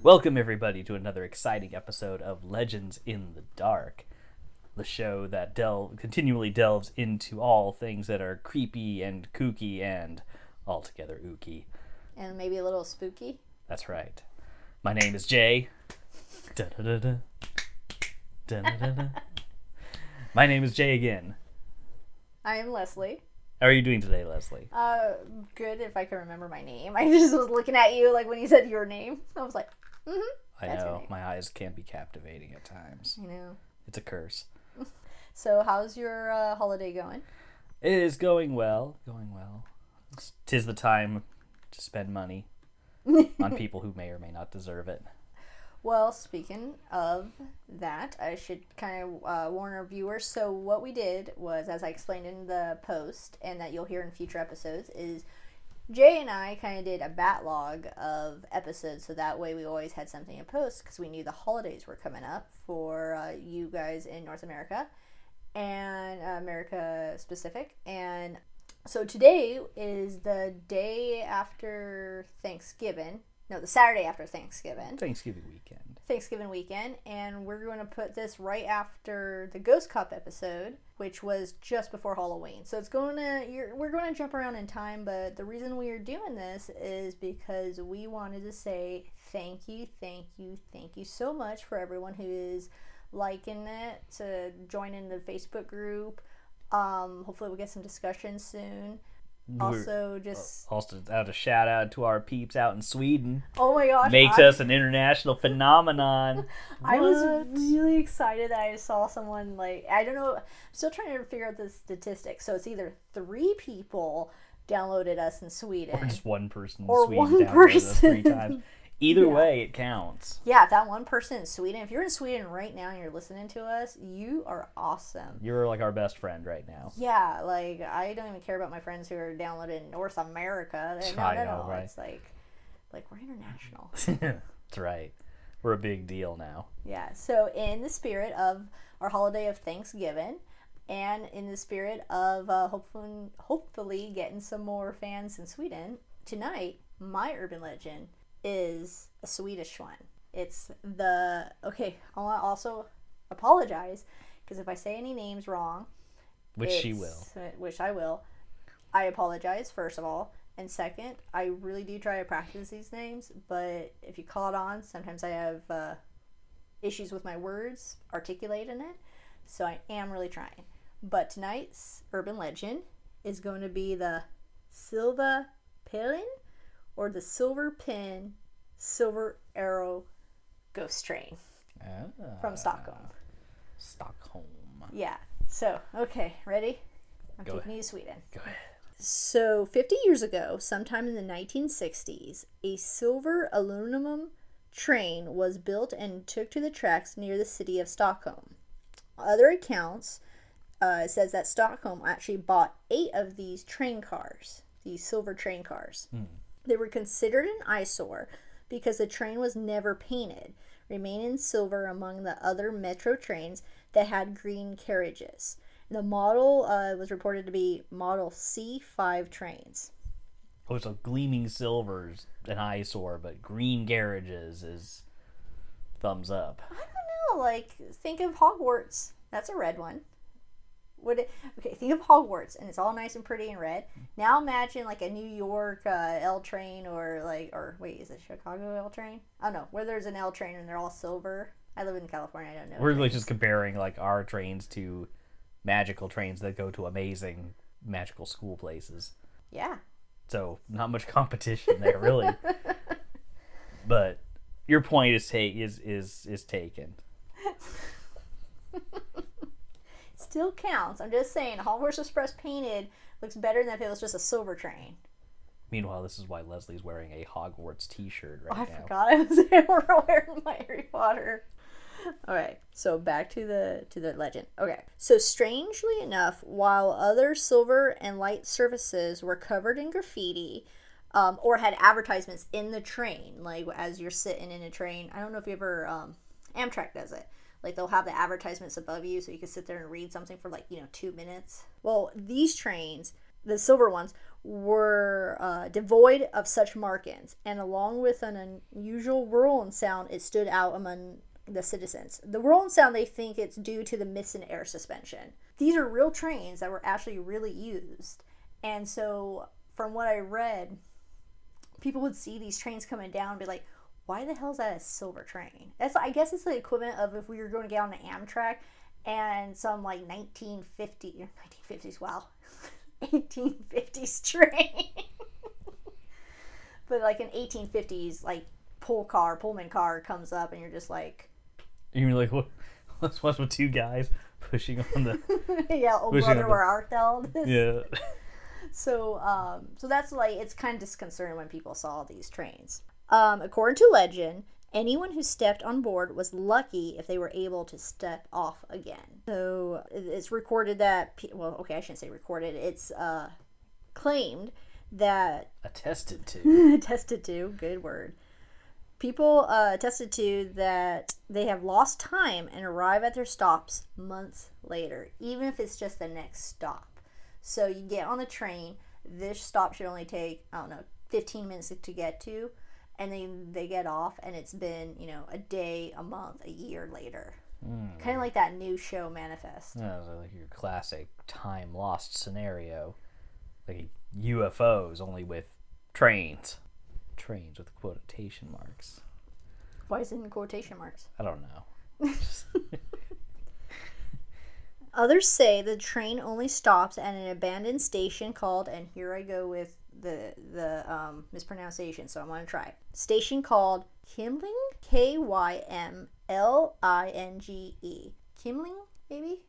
Welcome, everybody, to another exciting episode of Legends in the Dark, the show that continually delves into all things that are creepy and kooky and altogether ooky. And maybe a little spooky. That's right. My name is Jay. Da-da-da-da. Da-da-da-da. My name is Jay again. I am Leslie. How are you doing today, Leslie? Good if I can remember my name. I just was looking at you like when you said your name. I was like, I know, my eyes can be captivating at times. I know. It's a curse. So how's your holiday going? It is going well. Tis the time to spend money on people who may or may not deserve it. Well, speaking of that, I should kind of warn our viewers. So what we did was, as I explained in the post, and that you'll hear in future episodes, is Jay and I kind of did a backlog of episodes, so that way we always had something to post, because we knew the holidays were coming up for you guys in North America, and America specific. And so today is the day after Thanksgiving. No, the Saturday after Thanksgiving. Thanksgiving weekend. And we're going to put this right after the Ghost Cup episode, which was just before Halloween. So we're going to jump around in time, but the reason we are doing this is because we wanted to say thank you so much for everyone who is liking it, to join in the Facebook group. Hopefully we'll get some discussion soon. Also out a shout out to our peeps out in Sweden. Oh my gosh, makes us an international phenomenon. I was really excited that I saw someone, like, I don't know, I'm still trying to figure out the statistics. So it's either 3 people downloaded us in Sweden, or just one person in or Sweden one downloaded us person 3 times. Either way, it counts. Yeah, that one person in Sweden. If you're in Sweden right now and you're listening to us, you are awesome. You're like our best friend right now. Yeah, like, I don't even care about my friends who are downloaded in North America. No, right? It's like we're international. That's right. We're a big deal now. Yeah, so in the spirit of our holiday of Thanksgiving, and in the spirit of hopefully getting some more fans in Sweden, tonight, my urban legend is a Swedish one. It's I want to also apologize, because if I say any names wrong, which I will, I apologize, first of all. And second, I really do try to practice these names, but if you caught on, sometimes I have issues with my words articulating it, so I am really trying. But tonight's urban legend is going to be the Silva Pelin, or the Silver Pin, Silver Arrow Ghost Train from Stockholm. Yeah. So, okay, ready? I'm taking you to Sweden. Go ahead. So, 50 years ago, sometime in the 1960s, a silver aluminum train was built and took to the tracks near the city of Stockholm. Other accounts says that Stockholm actually bought 8 of these train cars, these silver train cars. They were considered an eyesore because the train was never painted, remaining silver among the other metro trains that had green carriages. The model was reported to be Model C5 trains. Oh, so gleaming silver's an eyesore, but green carriages is thumbs up. I don't know, like, think of Hogwarts. That's a red one. Think of Hogwarts, and it's all nice and pretty and red. Now imagine like a New York L train, or wait, is it Chicago L train? Oh no, where there's an L train and they're all silver. I live in California, I don't know. We're really just comparing like our trains to magical trains that go to amazing magical school places. Yeah. So not much competition there, really. But your point is taken. Still counts. I'm just saying, Hogwarts Express painted looks better than if it was just a silver train. Meanwhile, this is why Leslie's wearing a Hogwarts t-shirt right now. I forgot I was wearing my Harry Potter. Alright, so back to the legend. Okay, so strangely enough, while other silver and light surfaces were covered in graffiti, or had advertisements in the train, like as you're sitting in a train. I don't know if you ever, Amtrak does it. Like, they'll have the advertisements above you so you can sit there and read something for 2 minutes. Well, these trains, the silver ones, were devoid of such markings, and along with an unusual whirling sound, it stood out among the citizens. The whirling sound, they think it's due to the missing air suspension. These are real trains that were actually really used. And so, from what I read, people would see these trains coming down and be like, why the hell is that a silver train? I guess it's the equivalent of if we were going to get on an Amtrak and some like 1950s, wow, 1850s train. But like an 1850s like Pullman car comes up and you're just like... You're like, what's with two guys pushing on the... Yeah, oh brother, where art thou? Yeah. So that's like, it's kind of disconcerting when people saw these trains. According to legend, anyone who stepped on board was lucky if they were able to step off again. So it's recorded that, well, okay, I shouldn't say recorded. It's claimed that... Attested to. Attested to, good word. People attested to that they have lost time and arrive at their stops months later, even if it's just the next stop. So you get on the train, this stop should only take, 15 minutes to get to, and then they get off, and it's been, a day, a month, a year later. Kind of like that new show Manifest. Yeah, so like your classic time lost scenario. Like UFOs, only with trains. Trains with quotation marks. Why is it in quotation marks? I don't know. Others say the train only stops at an abandoned station called, and here I go with the mispronunciation, so I'm going to try. Station called Kymlinge? Kymlinge. Kymlinge, maybe?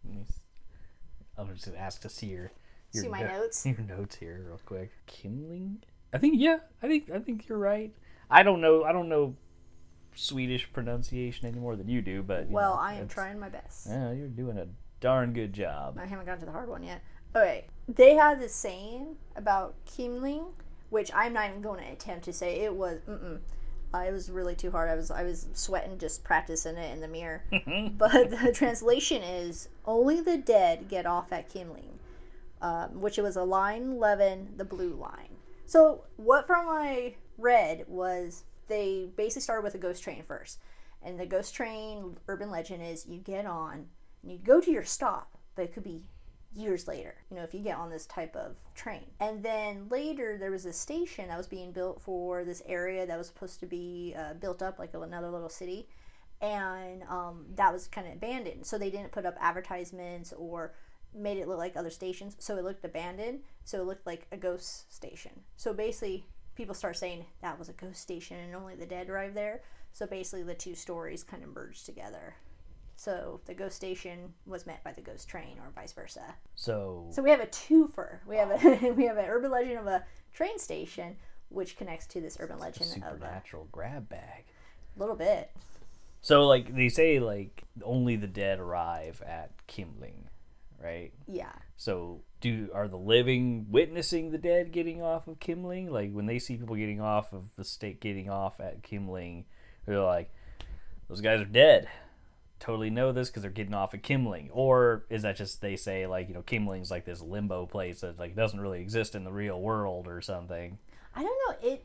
I'll just ask to see your my notes. Your notes here real quick. Kymlinge? I think you're right. I don't know Swedish pronunciation any more than you do, but I am trying my best. Yeah, you're doing a darn good job. I haven't gotten to the hard one yet. Okay, they had this saying about Kymlinge, which I'm not even going to attempt to say. It was it was really too hard. I was sweating just practicing it in the mirror. But the translation is, only the dead get off at Kymlinge, which it was a line 11, the blue line. So what from I read was they basically started with a ghost train first. And the ghost train urban legend is you get on and you go to your stop, but it could be years later, if you get on this type of train. And then later there was a station that was being built for this area that was supposed to be built up like another little city. And that was kind of abandoned. So they didn't put up advertisements or made it look like other stations. So it looked abandoned. So it looked like a ghost station. So basically people start saying that was a ghost station and only the dead arrived there. So basically the two stories kind of merged together. So the ghost station was met by the ghost train, or vice versa. So we have a twofer. We have an urban legend of a train station, which connects to this urban legend of a supernatural grab bag. A little bit. So like they say, like only the dead arrive at Kymlinge, right? Yeah. So are the living witnessing the dead getting off of Kymlinge? Like when they see people getting off of the state, getting off at Kymlinge, they're like, those guys are dead. Totally know this because they're getting off at Kymlinge. Or is that just they say like, Kymlinge's like this limbo place that like doesn't really exist in the real world or something? I don't know.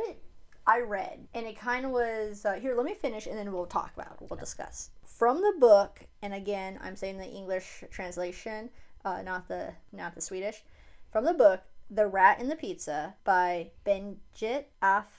I read, and it kind of was here. Let me finish, and then we'll talk about. We'll discuss from the book. And again, I'm saying the English translation, not the Swedish. From the book, The Rat and the Pizza by Benjit af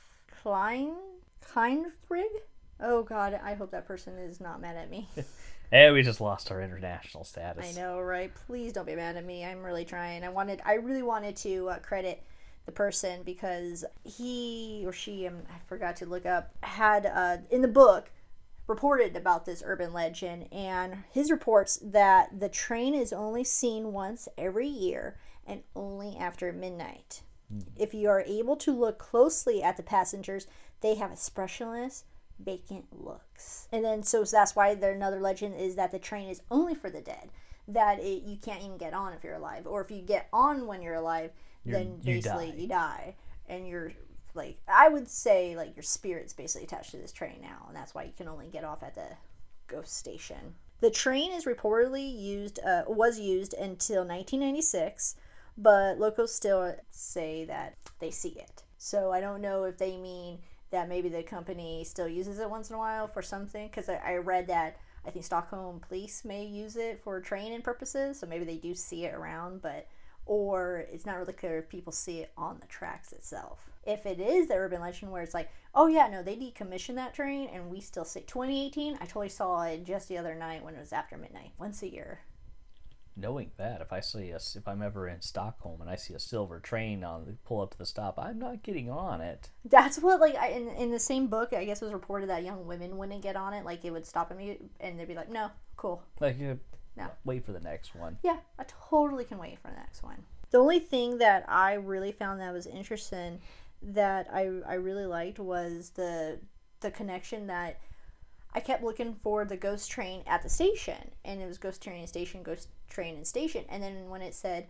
Kleinfrig. Oh God, I hope that person is not mad at me. And we just lost our international status. I know, right? Please don't be mad at me. I'm really trying. I really wanted to credit the person because he or she, I forgot to look up, had in the book reported about this urban legend, and his reports that the train is only seen once every year and only after midnight. If you are able to look closely at the passengers, they have expressionless, vacant looks. And then so that's why another legend is that the train is only for the dead, that you can't even get on if you're alive, or if you get on when you're alive, then basically you die, and you're like, I would say like your spirit's basically attached to this train now, and that's why you can only get off at the ghost station. The train is reportedly was used until 1996 but locals still say that they see it. So I don't know if they mean that maybe the company still uses it once in a while for something, because I read that I think Stockholm police may use it for training purposes, so maybe they do see it around, or it's not really clear if people see it on the tracks itself. If it is the urban legend where it's like, oh yeah, no, they decommissioned that train and we still see 2018, I totally saw it just the other night when it was after midnight, once a year. Knowing that, if I'm ever in Stockholm and I see a silver train pull up to the stop, I'm not getting on it. That's what, like, in the same book, I guess it was reported that young women wouldn't get on it. Like, it would stop them and they'd be like, no, cool. Like, no. Wait for the next one. Yeah, I totally can wait for the next one. The only thing that I really found that was interesting that I really liked was the connection that I kept looking for the ghost train at the station, and it was ghost train and station, ghost train and station, and then when it said,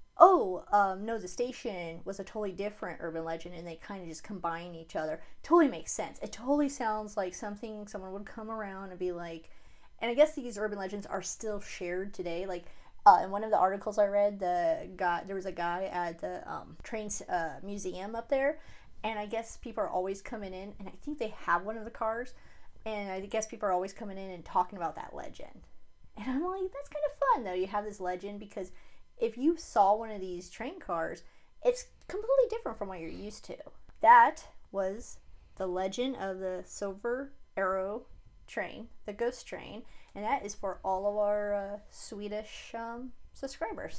no, the station was a totally different urban legend, and they kind of just combine each other, totally makes sense. It totally sounds like something someone would come around and be like, and I guess these urban legends are still shared today, like, in one of the articles I read, there was a guy at the train museum up there, and I guess people are always coming in, and I think they have one of the cars, and I guess people are always coming in and talking about that legend. And I'm like, that's kind of fun, though. You have this legend, because if you saw one of these train cars, it's completely different from what you're used to. That was the legend of the Silver Arrow train, the ghost train, and that is for all of our Swedish subscribers.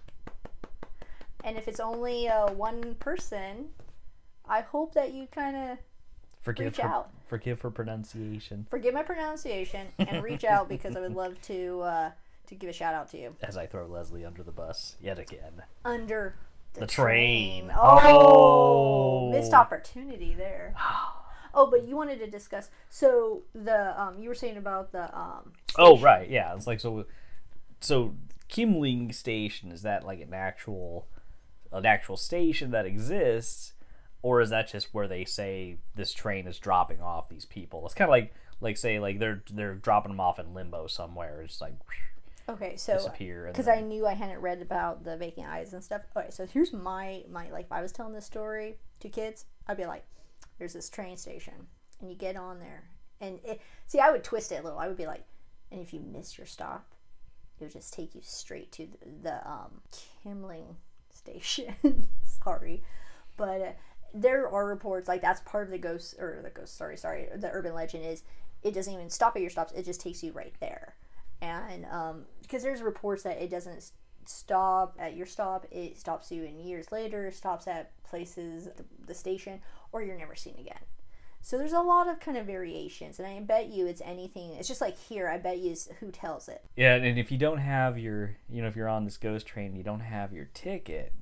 And if it's only one person, I hope that you kind of reach out. Forgive for pronunciation. Forgive my pronunciation and reach out, because I would love to give a shout out to you. As I throw Leslie under the bus yet again. Under the train. Oh, missed opportunity there. Oh, but you wanted to discuss. So you were saying about the oh, right, yeah. It's like so Kimling Station, is that like an actual station that exists, or is that just where they say this train is dropping off these people? It's kind of like say like they're dropping them off in limbo somewhere. It's like okay, so disappear. Because I knew I hadn't read about the vacant eyes and stuff. Okay, so here's my like, if I was telling this story to kids, I'd be like, there's this train station, and you get on there, and I would twist it a little. I would be like, and if you miss your stop, it would just take you straight to the Kimling Station. Sorry, but there are reports like that's part of the urban legend is it doesn't even stop at your stops. It just takes you right there, and because there's reports that it doesn't stop at your stop, it stops you in years later, stops at places, the station, or you're never seen again. So there's a lot of kind of variations, and I bet you it's anything. It's just like here, I bet you it's who tells it. Yeah, and if you don't have your, if you're on this ghost train, you don't have your ticket,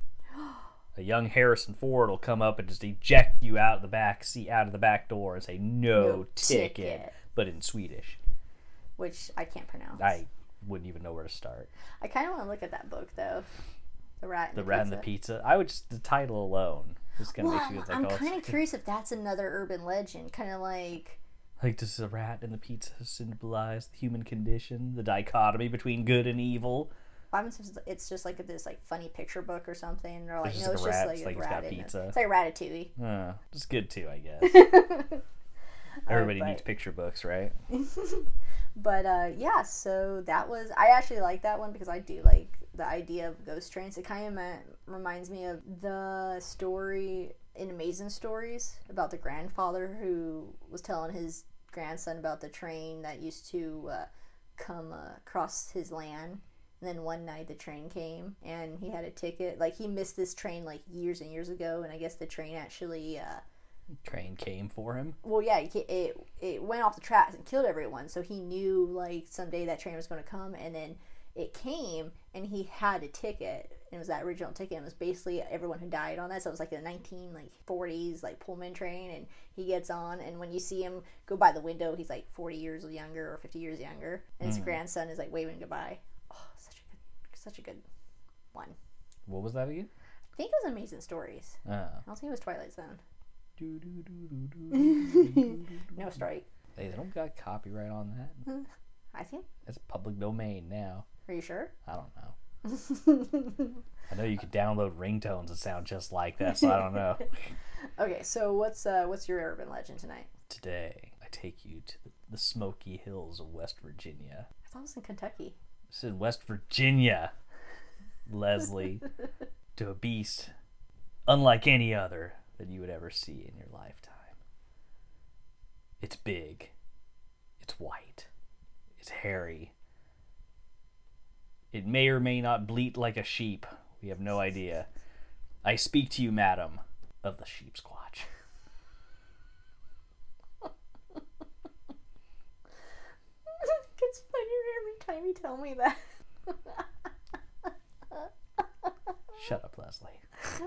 a young Harrison Ford will come up and just eject you out of the back seat, out of the back door, and say no ticket, but in Swedish, which I can't pronounce. I wouldn't even know where to start. I kind of want to look at that book though, The Rat and the Pizza. I would just, the title alone is gonna make you I'm kind of curious if that's another urban legend, kind of like does the rat and the pizza symbolize the human condition, the dichotomy between good and evil? It's just like this like funny picture book or something. Or like, it's just like a rat in pizza. It's like Ratatouille. It's good too, I guess. Everybody needs picture books, right? But yeah, so that was, I actually like that one because I do like the idea of ghost trains. It kind of reminds me of the story in Amazing Stories about the grandfather who was telling his grandson about the train that used to come across his land. And then one night the train came and he had a ticket. Like, he missed this train like years and years ago, and I guess the train actually train came for him. Well, yeah, it went off the tracks and killed everyone, so he knew like someday that train was going to come, and then it came and he had a ticket, and it was that original ticket, and it was basically everyone who died on that. So it was like the 1940s like Pullman train, and he gets on, and when you see him go by the window, he's like 40 years younger or 50 years younger, and his grandson is like waving goodbye. Oh, such a good one. What was that again? I think it was Amazing Stories. I don't think it was Twilight Zone. No strike. Hey, they don't got copyright on that. I think it's public domain now. Are you sure? I don't know. I know you could download ringtones that sound just like that, so I don't know. Okay, so what's your urban legend tonight? Today, I take you to the Smoky Hills of West Virginia. I thought it was in Kentucky. This is West Virginia, Leslie, to a beast unlike any other that you would ever see in your lifetime. It's big. It's white. It's hairy. It may or may not bleat like a sheep. We have no idea. I speak to you, madam, of the sheep squatch. It's funnier every time you tell me that. Shut up, Leslie.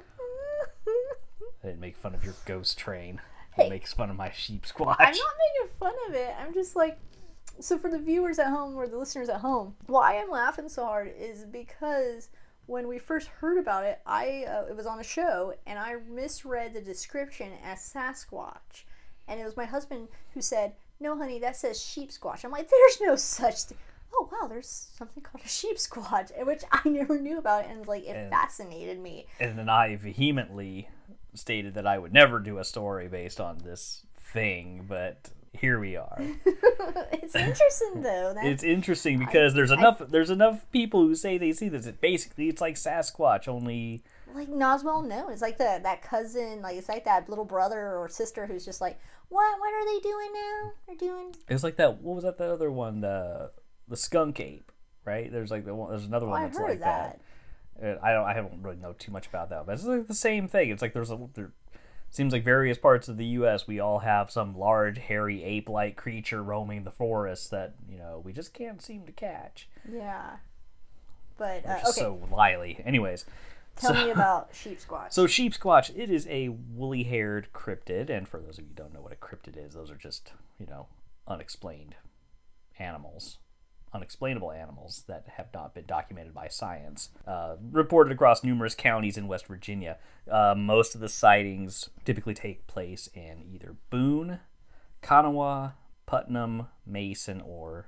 I didn't make fun of your ghost train. Hey. It makes fun of my sheep squatch. I'm not making fun of it. I'm just like, so for the viewers at home or the listeners at home, why I'm laughing so hard is because when we first heard about it, it was on a show and I misread the description as Sasquatch, and it was my husband who said, "No, honey, that says sheep squatch." I'm like, "There's no such thing." Oh wow, there's something called a sheep squatch, which I never knew about, and like it fascinated me. And then I vehemently stated that I would never do a story based on this thing, but here we are. It's interesting though. It's interesting because there's enough people who say they see this. It's like Sasquatch, only like not as well known. It's like that cousin, like it's like that little brother or sister who's just like, what are they doing now? They're doing. It's like that. What was that? The other one, the skunk ape, right? There's like there's another one that's like that. I haven't really know too much about that, but it's like the same thing. It's like there seems like various parts of the U.S. we all have some large, hairy, ape-like creature roaming the forest that we just can't seem to catch. Yeah, but okay. So wily. Anyways, tell me about sheep squatch. So sheep squatch, it is a woolly-haired cryptid, and for those of you who don't know what a cryptid is, those are just unexplained animals. Unexplainable animals that have not been documented by science, reported across numerous counties in West Virginia. Most of the sightings typically take place in either Boone, Kanawha, Putnam, Mason,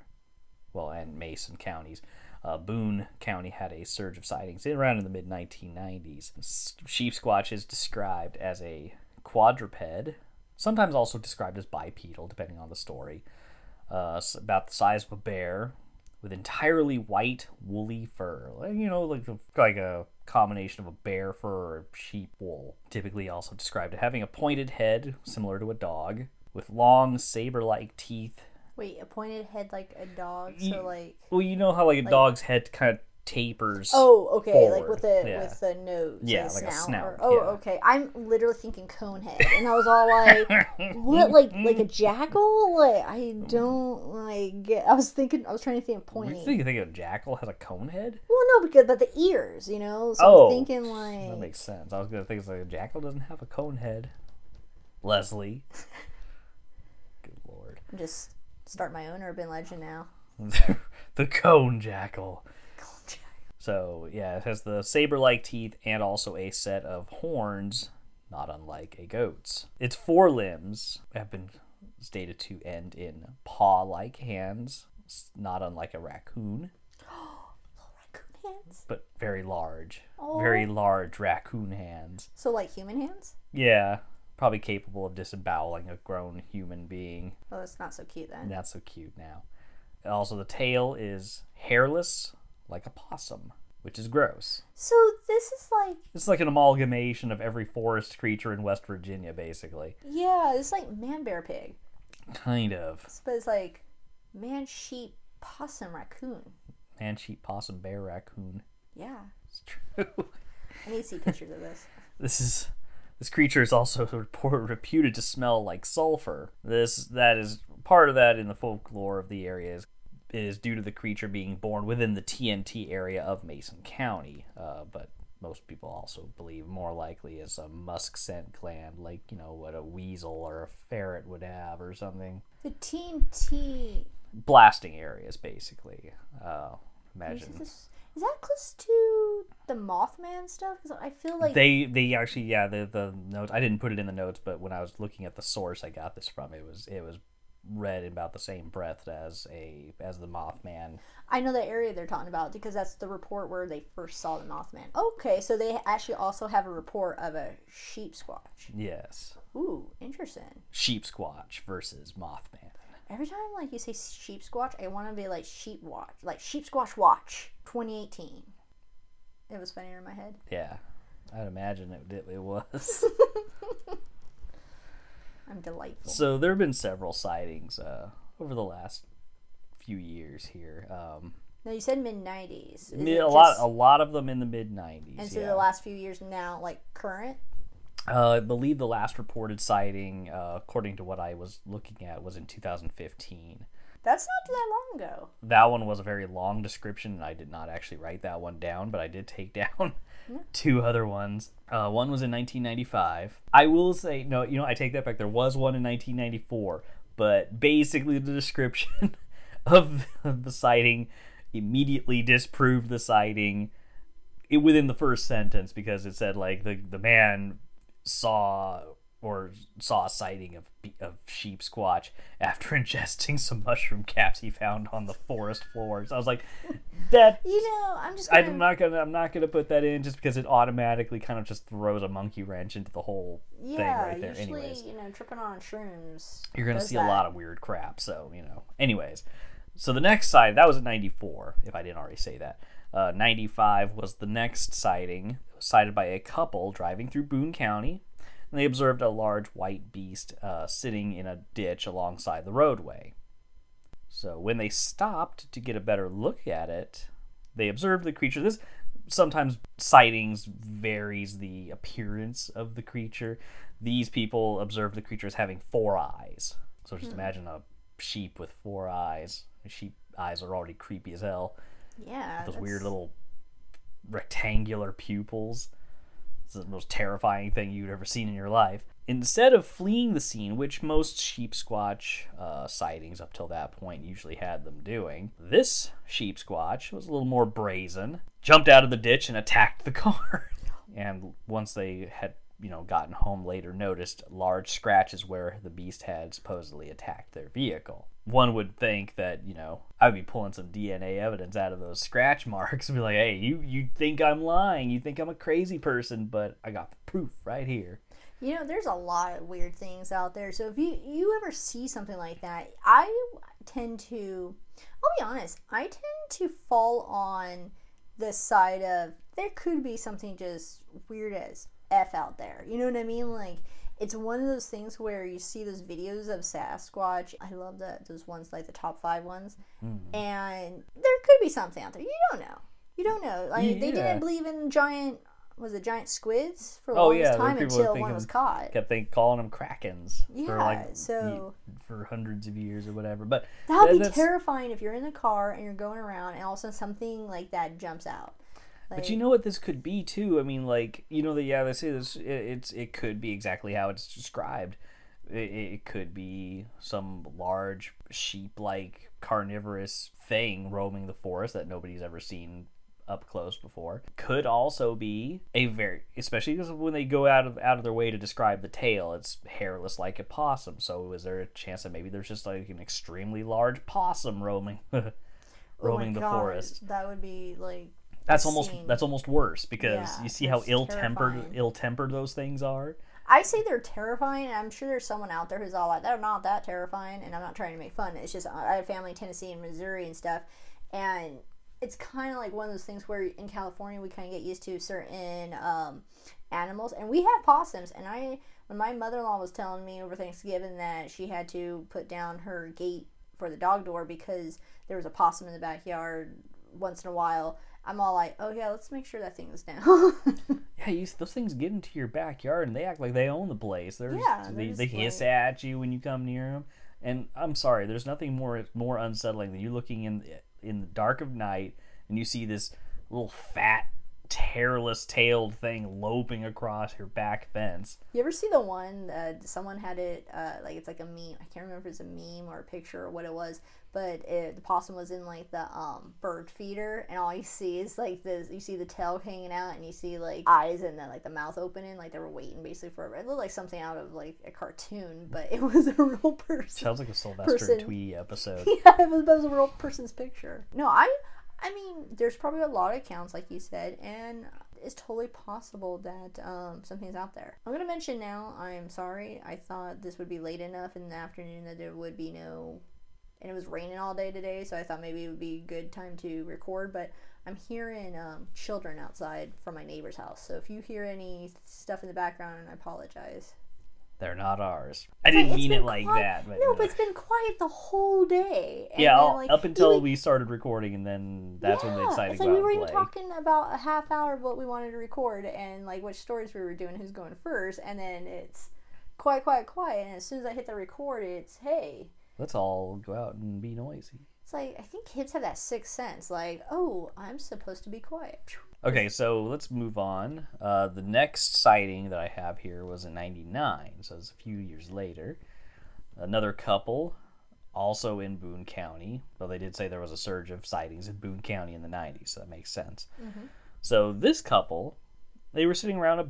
and Mason counties. Boone County had a surge of sightings around in the mid-1990s. Sheep squatch is described as a quadruped, sometimes also described as bipedal, depending on the story. About the size of a bear, with entirely white, woolly fur. Like a combination of a bear fur or sheep wool. Typically also described as having a pointed head, similar to a dog, with long, saber-like teeth. Wait, a pointed head like a dog? So like... Well, you know how like a dog's head kind of tapers. Oh, okay, forward. like with the nose. Yeah, like a snout. Okay. I'm literally thinking cone head, and I was all like, "What? Like a jackal? Like I don't like get." I was trying to think of pointy. You think a jackal has a cone head? Well, no, but the ears, So I'm thinking like that makes sense. I was gonna think it's like a jackal doesn't have a cone head. Leslie. Good lord. I'm just start my own urban legend now. The cone jackal. So, yeah, it has the saber-like teeth and also a set of horns, not unlike a goat's. Its forelimbs have been stated to end in paw-like hands, not unlike a raccoon. Little raccoon hands? But very large. Oh. Very large raccoon hands. So, like human hands? Yeah, probably capable of disemboweling a grown human being. Oh, that's not so cute then. Not so cute now. And also, the tail is hairless, like a possum, which is gross. So this is like... It's like an amalgamation of every forest creature in West Virginia, basically. Yeah, it's like man, bear, pig. Kind of. But it's like man, sheep, possum, raccoon. Man, sheep, possum, bear, raccoon. Yeah. It's true. I need to see pictures of this. This creature is also reputed to smell like sulfur. That is part of that in the folklore of the area is due to the creature being born within the TNT area of Mason County. But most people also believe more likely is a musk scent gland, like, what a weasel or a ferret would have or something. The TNT... Blasting areas, basically. Imagine. Is that close to the Mothman stuff? Because I feel like... They actually, the notes... I didn't put it in the notes, but when I was looking at the source I got this from, it was read in about the same breath as the Mothman. I know the area they're talking about because that's the report where they first saw the Mothman. Okay, so they actually also have a report of a sheep squatch. Yes. Ooh, interesting. Sheep squatch versus Mothman. Every time like you say sheep squatch, I want to be like sheep watch, like sheep squatch watch 2018. It was funnier in my head. Yeah, I'd imagine it was. I'm delightful. So there have been several sightings over the last few years here. Now you said mid-90s. A lot of them in the mid-90s. And so the last few years now, like current? I believe the last reported sighting, according to what I was looking at, was in 2015. That's not that long ago. That one was a very long description, and I did not actually write that one down, but I did take down two other ones. One was in 1995. I will say, no, I take that back. There was one in 1994, but basically the description of the sighting immediately disproved the sighting within the first sentence, because it said, like, the man saw a sighting of sheep squatch after ingesting some mushroom caps he found on the forest floors. I was like, that I'm not gonna put that in just because it automatically kind of just throws a monkey wrench into the whole thing right there. Usually, anyways, tripping on shrooms. You're gonna see a lot of weird crap. So anyways, so the next sighting, that was in 94, if I didn't already say that. 95 was the next sighting, sighted by a couple driving through Boone County. And they observed a large white beast sitting in a ditch alongside the roadway. So when they stopped to get a better look at it, they observed the creature. This sometimes sightings varies the appearance of the creature. These people observed the creature as having 4 eyes. So just imagine a sheep with 4 eyes. Sheep eyes are already creepy as hell. Yeah. Those weird little rectangular pupils. It's the most terrifying thing you'd ever seen in your life. Instead of fleeing the scene, which most sheep squatch sightings up till that point usually had them doing, this sheep squatch was a little more brazen, jumped out of the ditch and attacked the car. And once they had gotten home later, noticed large scratches where the beast had supposedly attacked their vehicle. One would think that, I'd be pulling some DNA evidence out of those scratch marks and be like, hey, you think I'm lying, you think I'm a crazy person, but I got the proof right here. There's a lot of weird things out there. So if you ever see something like that, I'll be honest, I tend to fall on the side of there could be something just weird as F out there. You know what I mean? Like, it's one of those things where you see those videos of Sasquatch. I love those ones, like the top 5 ones. Mm-hmm. And there could be something out there. You don't know. Like, they didn't believe in giant squids for the longest time until one was caught. Kept calling them krakens for hundreds of years or whatever. But that would be terrifying if you're in the car and you're going around and all of a sudden something like that jumps out. But you know what this could be too? I mean, like, they say this. It could be exactly how it's described. It could be some large sheep-like carnivorous thing roaming the forest that nobody's ever seen up close before. Could also be especially because when they go out of their way to describe the tail, it's hairless like a possum. So is there a chance that maybe there's just like an extremely large possum roaming the forest? That would be like. That's almost worse because you see how ill-tempered those things are. I say they're terrifying, and I'm sure there's someone out there who's all like, they're not that terrifying, and I'm not trying to make fun. It's just I have family in Tennessee and Missouri and stuff, and it's kind of like one of those things where in California we kind of get used to certain animals, and we have possums. And when my mother-in-law was telling me over Thanksgiving that she had to put down her gate for the dog door because there was a possum in the backyard once in a while, I'm all like, oh yeah, let's make sure that thing is down. Yeah, those things get into your backyard and they act like they own the place. They hiss at you when you come near them. And I'm sorry, there's nothing more unsettling than you looking in the dark of night and you see this little fat hairless tailed thing loping across your back fence. You ever see the one someone had it like it's like a meme? I can't remember if it's a meme or a picture or what it was, but the possum was in like the bird feeder, and all you see is like this. You see the tail hanging out, and you see like eyes, and then like the mouth opening, like they were waiting basically for it. It looked like something out of like a cartoon, but it was a real person. Sounds like a Sylvester Tweety episode. Yeah, it was a real person's picture. No, I mean, there's probably a lot of accounts, like you said, and it's totally possible that something's out there. I'm going to mention now, I'm sorry, I thought this would be late enough in the afternoon that there would be no, and it was raining all day today, so I thought maybe it would be a good time to record, but I'm hearing children outside from my neighbor's house, so if you hear any stuff in the background, I apologize. They're not ours. I didn't mean it like that. But, no, but it's been quiet the whole day. And yeah, then, like, up until we started recording, and then that's when they decided to go out and play. We were even talking about a half hour of what we wanted to record, and like which stories we were doing, who's going first, and then it's quiet, and as soon as I hit the record, it's, hey. Let's all go out and be noisy. It's like, I think kids have that sixth sense, like, oh, I'm supposed to be quiet. Okay, so let's move on. The next sighting that I have here was in 99, so it's a few years later. Another couple, also in Boone County, though they did say there was a surge of sightings in Boone County in the 90s, so that makes sense. Mm-hmm. So this couple, they were sitting around a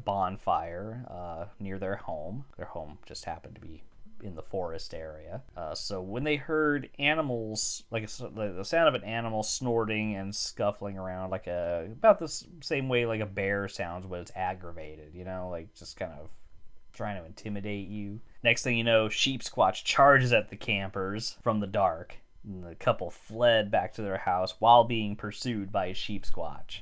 bonfire near their home. Their home just happened to be in the forest area. So when they heard animals, like the sound of an animal snorting and scuffling around, like about the same way like a bear sounds when it's aggravated, you know, like just kind of trying to intimidate you. Next thing you know, Sheep Squatch charges at the campers from the dark, and the couple fled back to their house while being pursued by Sheep Squatch.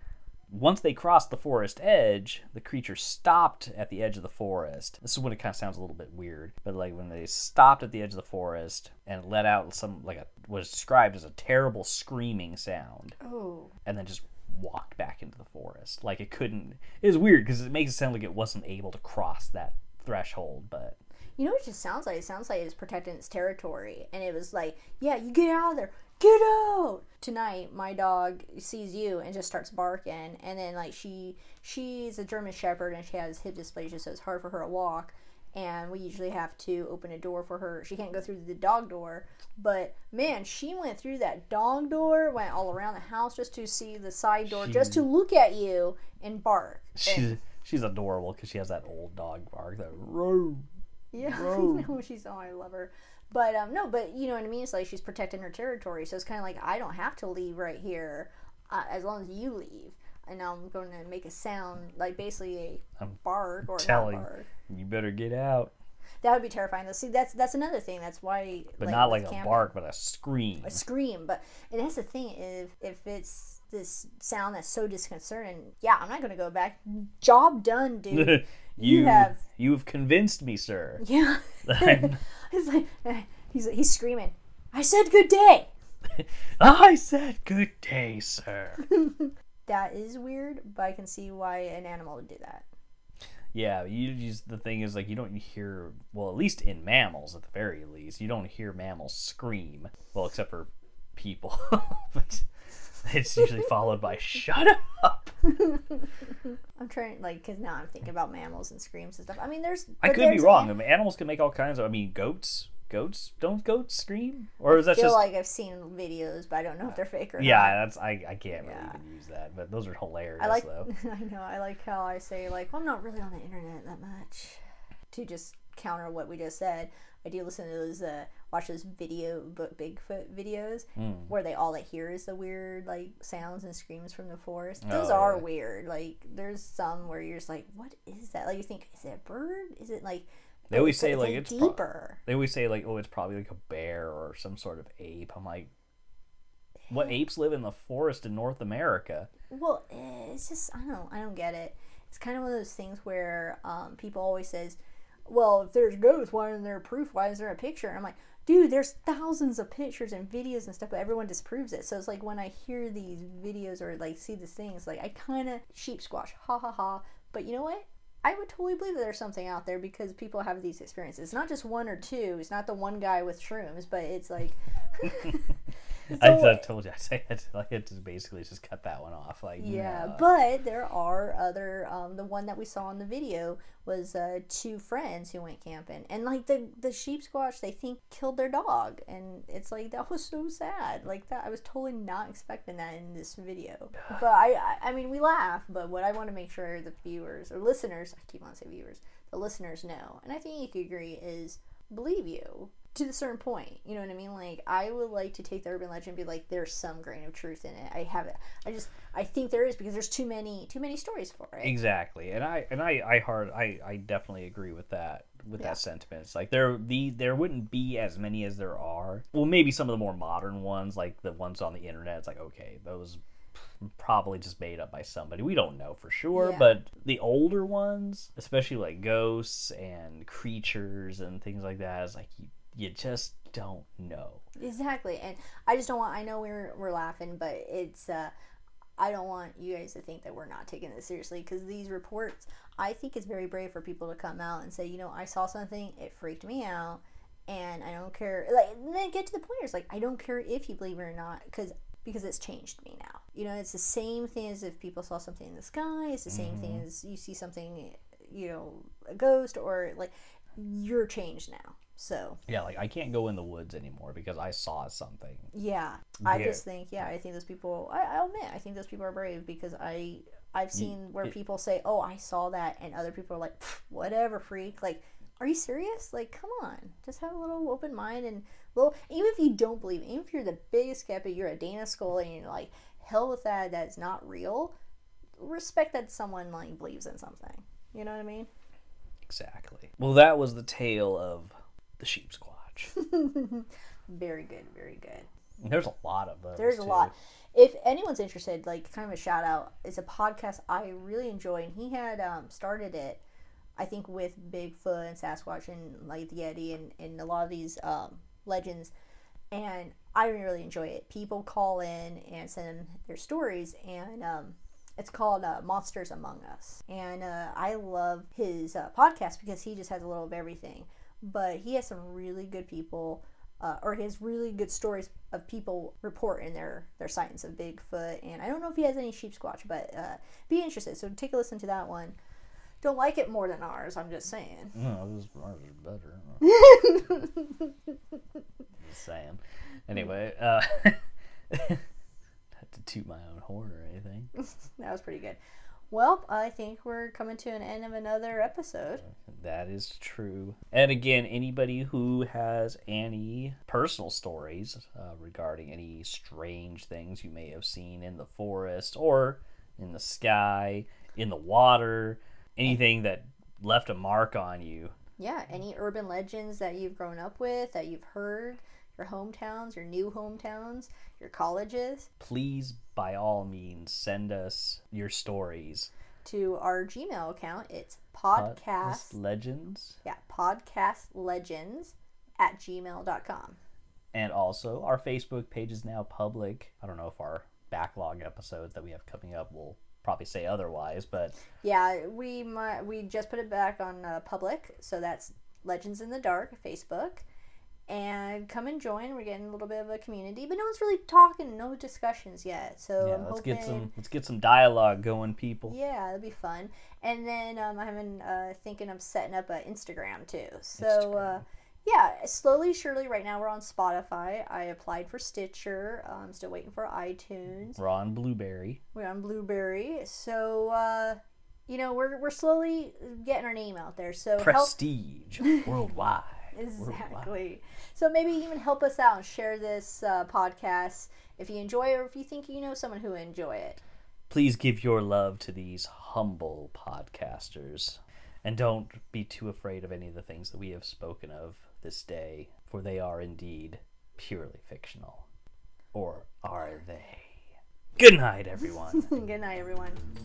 Once they crossed the forest edge, the creature stopped at the edge of the forest. This is when it kind of sounds a little bit weird, but like when they stopped at the edge of the forest and let out some what is described as a terrible screaming sound. Oh. And then just walked back into the forest. Like it was weird because it makes it sound like it wasn't able to cross that threshold, but you know what it just sounds like? It sounds like it's protecting its territory, and it was like, yeah, you get out of there. Get out! Tonight, my dog sees you and just starts barking, and then like she's a German Shepherd and she has hip dysplasia, so it's hard for her to walk, and we usually have to open a door for her. She can't go through the dog door, but man, she went through that dog door, went all around the house just to see the side door, just to look at you and bark. She's adorable because she has that old dog bark, that roar. Yeah, I know, I love her. But, no, but you know what I mean? It's like she's protecting her territory. So it's kind of like, I don't have to leave right here as long as you leave. And now I'm going to make a sound, like basically a bark or not bark. You better get out. That would be terrifying. See, that's another thing. That's why... But not like a bark, but a scream. A scream. But and that's the thing. If it's this sound that's so disconcerting, yeah, I'm not going to go back. Job done, dude. You've convinced me, sir. Yeah. It's like he's screaming. I said good day. I said good day, sir. That is weird, but I can see why an animal would do that. Yeah, the thing is, like, you don't hear, well, at least in mammals, at the very least, you don't hear mammals scream. Well, except for people. But it's usually followed by shut up. I'm trying, like, because now I'm thinking about mammals and screams and stuff. I mean, I could be wrong. I mean, animals can make all kinds of, goats. Don't goats scream? Or is that just... I feel like I've seen videos, but I don't know if they're fake or not. Yeah, I can't really even use that, but those are hilarious, though. I know, I like how I say, like, well, I'm not really on the internet that much. To just counter what we just said, I do listen to those, watch those Bigfoot videos, where all they hear is the weird, like, sounds and screams from the forest. Those are weird. Like, there's some where you're just like, what is that? Like, you think, is it a bird? Is it, like... They always say, like, it's deeper. They always say, like, oh, it's probably like a bear or some sort of ape. I'm like, what apes live in the forest in North America? Well, it's just, I don't get it. It's kind of one of those things where people always says, well, if there's ghosts, why isn't there proof? Why is there a picture? And I'm like, dude, there's thousands of pictures and videos and stuff, but everyone disproves it. So it's like when I hear these videos or, like, see these things, like, I kind of sheep squash, ha ha ha. But you know what? I would totally believe that there's something out there because people have these experiences. It's not just one or two. It's not the one guy with shrooms, but it's like... I told you, I had to basically just cut that one off. Like, yeah, no. but there are other. The one that we saw in the video was two friends who went camping, and like the sheep squatch they think killed their dog, and it's like that was so sad. Like that, I was totally not expecting that in this video. But I mean, we laugh, but what I want to make sure the viewers or listeners, I keep on saying viewers, the listeners know, and I think you could agree is believe you. To a certain point, you know what I mean? Like, I would like to take the urban legend and be like, there's some grain of truth in it. I think there is because there's too many stories for it. Exactly, and I definitely agree with that. That sentiment, it's like there wouldn't be as many as there are. Well, maybe some of the more modern ones, like the ones on the internet. It's like, okay, those probably just made up by somebody. We don't know for sure, but the older ones, especially like ghosts and creatures and things like that, is like you just don't know. Exactly, and I just don't want. I know we're laughing, but it's. I don't want you guys to think that we're not taking this seriously because these reports. I think it's very brave for people to come out and say, you know, I saw something, it freaked me out, and I don't care. Like, and then get to the point where it's like, I don't care if you believe it or not, because it's changed me now. You know, it's the same thing as if people saw something in the sky. It's the same thing as you see something, you know, a ghost or like you're changed now. So yeah, like I can't go in the woods anymore because I saw something. Yeah, I just think I think those people. I'll admit I think those people are brave because I've seen where people say, "Oh, I saw that," and other people are like, "Whatever, freak." Like, are you serious? Like, come on, just have a little open mind and even if you don't believe, even if you're the biggest skeptic, you're a Dana Scully, and you're like, hell with that. That's not real. Respect that someone like believes in something. You know what I mean? Exactly. Well, that was the tale of the sheep squatch. Very good, very good. There's a lot of those. There's a lot. If anyone's interested, like kind of a shout out, it's a podcast I really enjoy, and he had started it, I think, with Bigfoot and Sasquatch and like the Yeti and a lot of these legends, and I really enjoy it. People call in and send their stories, and it's called Monsters Among Us, and I love his podcast because he just has a little of everything. But he has some really good people, or he has really good stories of people reporting their sightings of Bigfoot. And I don't know if he has any sheep squatch, but be interested. So take a listen to that one. Don't like it more than ours, I'm just saying. No, ours is better. Just saying. Anyway, not to toot my own horn or anything. That was pretty good. Well, I think we're coming to an end of another episode. That is true. And again, anybody who has any personal stories regarding any strange things you may have seen in the forest or in the sky, in the water, anything that left a mark on you. Yeah, any urban legends that you've grown up with, that you've heard, your hometowns, your new hometowns, your colleges. Please, by all means, send us your stories. To our Gmail account, it's podcastlegends. Yeah, podcastlegends@gmail.com. And also, our Facebook page is now public. I don't know if our backlog episodes that we have coming up will probably say otherwise, but yeah, we just put it back on public, so that's Legends in the Dark Facebook. And come and join. We're getting a little bit of a community, but no one's really talking, no discussions yet. So yeah, let's get some dialogue going, people. Yeah, it'll be fun. And then I'm thinking of setting up an Instagram too. So yeah, slowly, surely. Right now we're on Spotify. I applied for Stitcher. I'm still waiting for iTunes. We're on Blueberry. So you know, we're slowly getting our name out there. So prestige worldwide. Exactly. So maybe even help us out and share this podcast if you enjoy it or if you think you know someone who enjoy it. Please give your love to these humble podcasters. And don't be too afraid of any of the things that we have spoken of this day, for they are indeed purely fictional. Or are they? Good night, everyone. Good night, everyone.